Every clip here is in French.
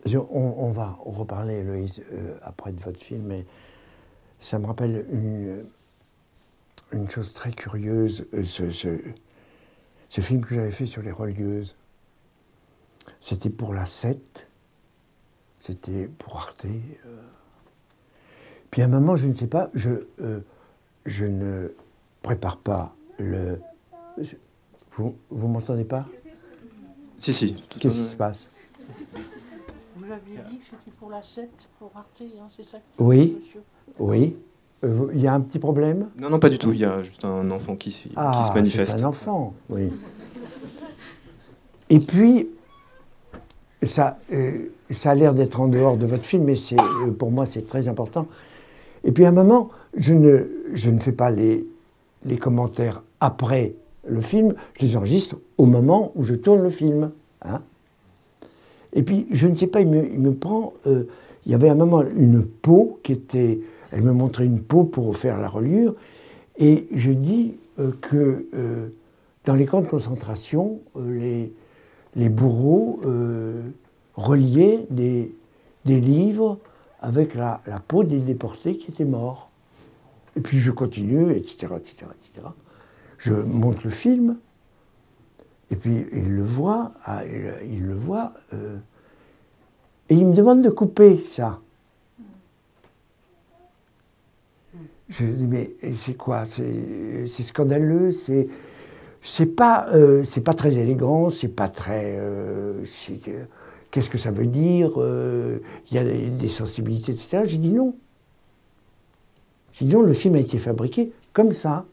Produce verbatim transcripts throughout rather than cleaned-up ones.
Je, on, on va reparler, Héloïse, euh, après de votre film, mais ça me rappelle une, une chose très curieuse, euh, ce, ce, ce film que j'avais fait sur les religieuses. C'était pour la sept, c'était pour Arte. Euh. Puis à un moment, je ne sais pas, je, euh, je ne prépare pas le... Vous vous m'entendez pas? Si, si. Qu'est-ce qui se passe? Vous aviez dit que c'était pour la sept, pour Arte, hein, c'est ça que Oui, monsieur. oui. Euh, il y a un petit problème? Non, non, pas du tout. Il y a juste un enfant qui, qui Ah, se manifeste. c'est un enfant, oui. Et puis, ça, euh, ça a l'air d'être en dehors de votre film, mais c'est, euh, pour moi, c'est très important. Et puis, à un moment, je ne, je ne fais pas les, les commentaires après le film, je les enregistre au moment où je tourne le film. Hein. Et puis, je ne sais pas, il me, il me prend... Euh, il y avait à un moment une peau qui était... Elle me montrait une peau pour faire la reliure, et je dis euh, que euh, dans les camps de concentration, euh, les, les bourreaux euh, reliaient des, des livres avec la, la peau des déportés qui étaient morts. Et puis je continue, et cetera, et cetera, et cetera. Je monte le film, et puis il le voit, ah, il, il le voit, euh, et il me demande de couper ça. Je dis, mais c'est quoi? C'est, c'est scandaleux, c'est, c'est, pas, euh, c'est pas très élégant, c'est pas très... Euh, c'est, qu'est-ce que ça veut dire? Il euh, y a des, des sensibilités, et cetera. J'ai dit non. J'ai dit non, le film a été fabriqué comme ça.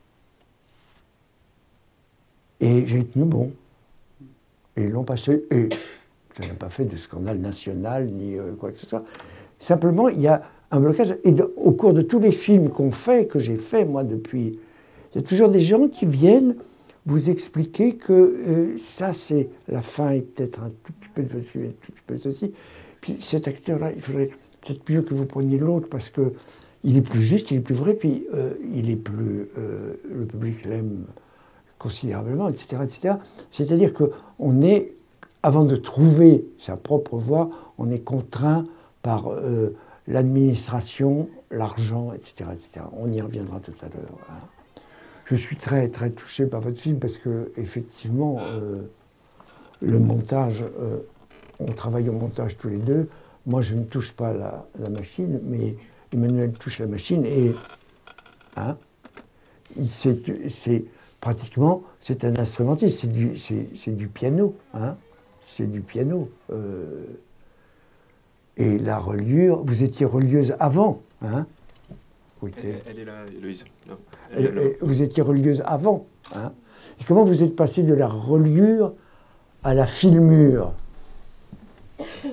Et j'ai tenu bon. Et ils l'ont passé. Et ça n'a pas fait de scandale national, ni euh, quoi que ce soit. Simplement, il y a un blocage. Et de, au cours de tous les films qu'on fait, que j'ai fait, moi, depuis, il y a toujours des gens qui viennent vous expliquer que euh, ça, c'est la fin, et peut-être un tout petit peu de votre film, un tout petit peu de ceci. Puis cet acteur-là, il faudrait peut-être mieux que vous preniez l'autre, parce que il est plus juste, il est plus vrai, puis euh, il est plus... Euh, le public l'aime considérablement, et cetera, et cetera. C'est-à-dire qu'on est, avant de trouver sa propre voie, on est contraint par euh, l'administration, l'argent, et cetera, et cetera. On y reviendra tout à l'heure. Hein. Je suis très, très touché par votre film parce que, effectivement, euh, le montage, euh, on travaille au montage tous les deux. Moi, je ne touche pas la, la machine, mais Emmanuel touche la machine et hein, c'est, c'est pratiquement, c'est un instrumentiste, c'est du, c'est, c'est du piano, hein, c'est du piano. Euh, et la reliure, vous étiez relieuse avant, hein? Oui, elle, elle est là, Héloïse. Non, elle est là. Vous étiez relieuse avant, hein? Et comment vous êtes passé de la reliure à la filmure? Ben, euh,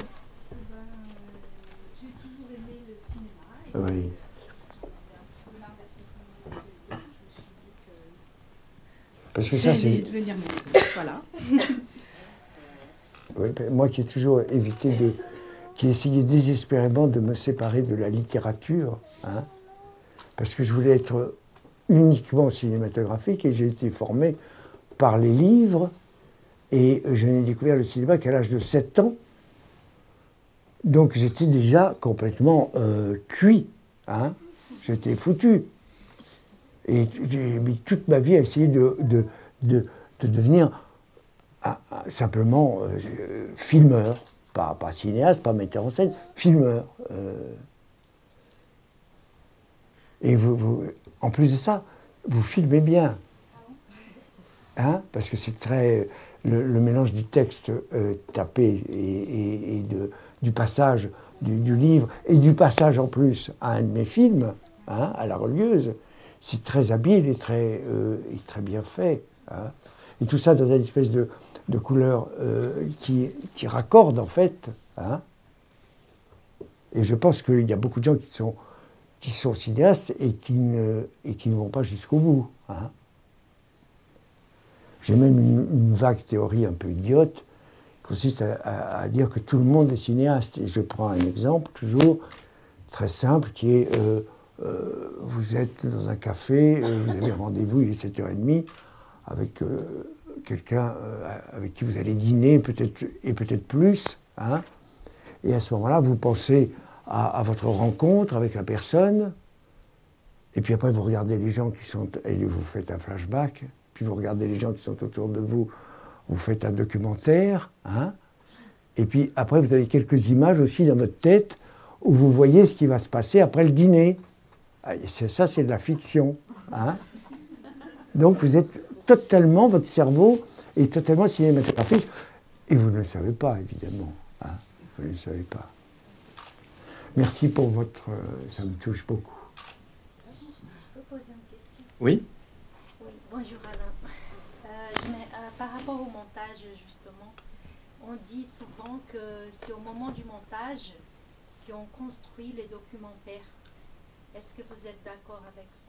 j'ai toujours aimé le cinéma. Et oui. Parce que j'ai ça, c'est... devenir mon... Voilà. Oui, moi qui ai toujours évité de... qui essayais désespérément de me séparer de la littérature, hein, parce que je voulais être uniquement cinématographique et j'ai été formé par les livres et je n'ai découvert le cinéma qu'à l'âge de sept ans. Donc j'étais déjà complètement euh, cuit, hein, j'étais foutu. Et j'ai mis toute ma vie à essayer de, de, de, de devenir ah, ah, simplement euh, filmeur. Pas, pas cinéaste, pas metteur en scène, filmeur. Euh. Et vous, vous, en plus de ça, vous filmez bien. Hein? Parce que c'est très... Le, le mélange du texte euh, tapé et, et, et de, du passage du, du livre, et du passage en plus à un de mes films, hein, à La Relieuse, c'est très habile et très, euh, et très bien fait. Hein? Et tout ça dans une espèce de, de couleur euh, qui, qui raccorde, en fait. Hein. Et je pense qu'il y a beaucoup de gens qui sont, qui sont cinéastes et qui, ne, et qui ne vont pas jusqu'au bout. Hein. J'ai même une, une vague théorie un peu idiote qui consiste à, à, à dire que tout le monde est cinéaste. Et je prends un exemple, toujours très simple, qui est euh, euh, vous êtes dans un café, euh, vous avez rendez-vous, il est sept heures trente, avec euh, quelqu'un euh, avec qui vous allez dîner, peut-être, et peut-être plus, hein, Et à ce moment-là, vous pensez à, à votre rencontre avec la personne. Et puis après, vous regardez les gens qui sont... Et vous faites un flashback. Puis vous regardez les gens qui sont autour de vous. Vous faites un documentaire. Hein. Et puis après, vous avez quelques images aussi dans votre tête où vous voyez ce qui va se passer après le dîner. Et ça, c'est de la fiction. Hein. Donc vous êtes totalement... Votre cerveau est totalement cinématographique. Et vous ne le savez pas, évidemment. Hein. Vous ne le savez pas. Merci pour votre... Ça me touche beaucoup. Je peux poser une question? Oui. Oui, bonjour Alain. Euh, je mets, euh, par rapport au montage, justement, on dit souvent que c'est au moment du montage qu'on construit les documentaires. Est-ce que vous êtes d'accord avec ça?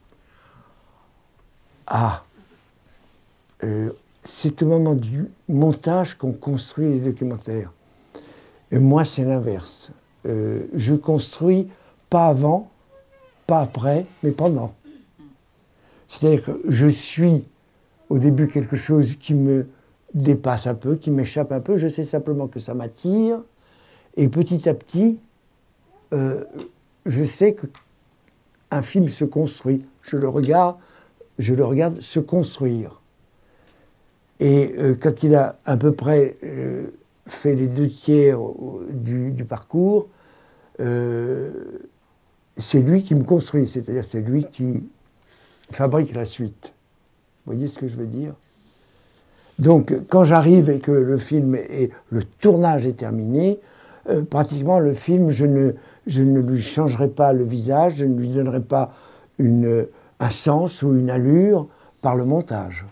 Ah euh, c'est au moment du montage qu'on construit les documentaires. Et moi, c'est l'inverse. Euh, je construis pas avant, pas après, mais pendant. C'est-à-dire que je suis au début quelque chose qui me dépasse un peu, qui m'échappe un peu. Je sais simplement que ça m'attire. Et petit à petit, euh, je sais qu'un film se construit. Je le regarde, je le regarde se construire. Et euh, quand il a à peu près euh, fait les deux tiers du, du parcours, euh, c'est lui qui me construit. C'est-à-dire c'est lui qui fabrique la suite. Vous voyez ce que je veux dire? Donc, quand j'arrive et que le film est, le tournage est terminé, euh, pratiquement le film, je ne, je ne lui changerai pas le visage, je ne lui donnerai pas une, un sens ou une allure par le montage.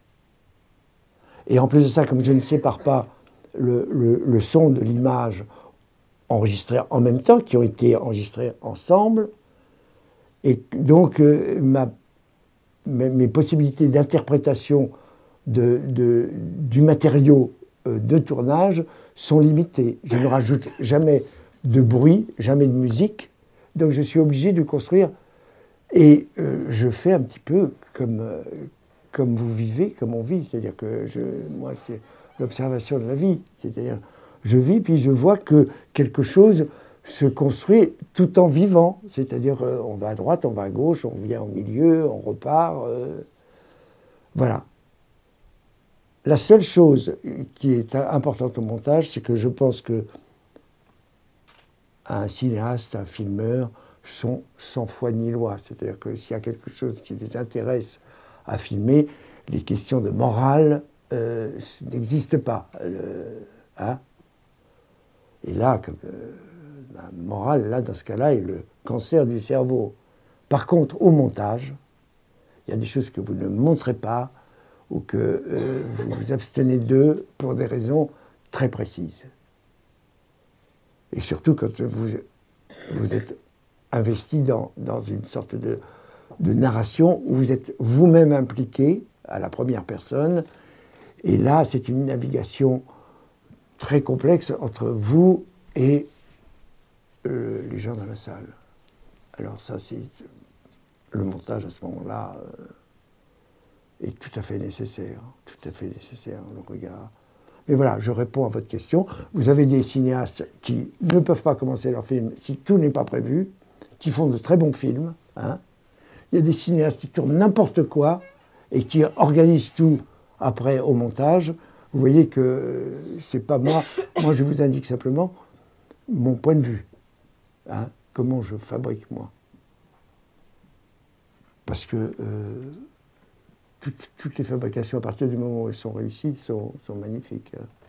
Et en plus de ça, comme je ne sépare pas le, le, le son de l'image enregistrée en même temps, qui ont été enregistrés ensemble, et donc euh, ma, mes, mes possibilités d'interprétation de, de, du matériau euh, de tournage sont limitées. Je ne rajoute jamais de bruit, jamais de musique, donc je suis obligé de construire. Et euh, je fais un petit peu comme, euh, comme vous vivez, comme on vit. C'est-à-dire que je, moi, c'est l'observation de la vie. C'est-à-dire, je vis, puis je vois que quelque chose se construit tout en vivant. C'est-à-dire, euh, on va à droite, on va à gauche, on vient au milieu, on repart. Euh, voilà. La seule chose qui est importante au montage, c'est que je pense que un cinéaste, un filmeur, sont sans foi ni loi. C'est-à-dire que s'il y a quelque chose qui les intéresse à filmer, les questions de morale euh, n'existent pas. Le, hein Et là, comme, euh, la morale, là, dans ce cas-là, est le cancer du cerveau. Par contre, au montage, il y a des choses que vous ne montrez pas ou que euh, vous vous abstenez d'eux pour des raisons très précises. Et surtout quand vous, vous êtes investi dans, dans une sorte de, de narration où vous êtes vous-même impliqué à la première personne. Et là, c'est une navigation très complexe entre vous et euh, les gens dans la salle. Alors ça, c'est le montage à ce moment-là euh, est tout à fait nécessaire, tout à fait nécessaire, le regard. Mais voilà, je réponds à votre question. Vous avez des cinéastes qui ne peuvent pas commencer leur film si tout n'est pas prévu, qui font de très bons films. Hein. Il y a des cinéastes qui tournent n'importe quoi et qui organisent tout après au montage. Vous voyez que c'est pas moi. Moi, je vous indique simplement mon point de vue. Hein, comment je fabrique, moi. Parce que euh, toutes, toutes les fabrications, à partir du moment où elles sont réussies, sont, sont magnifiques. Hein.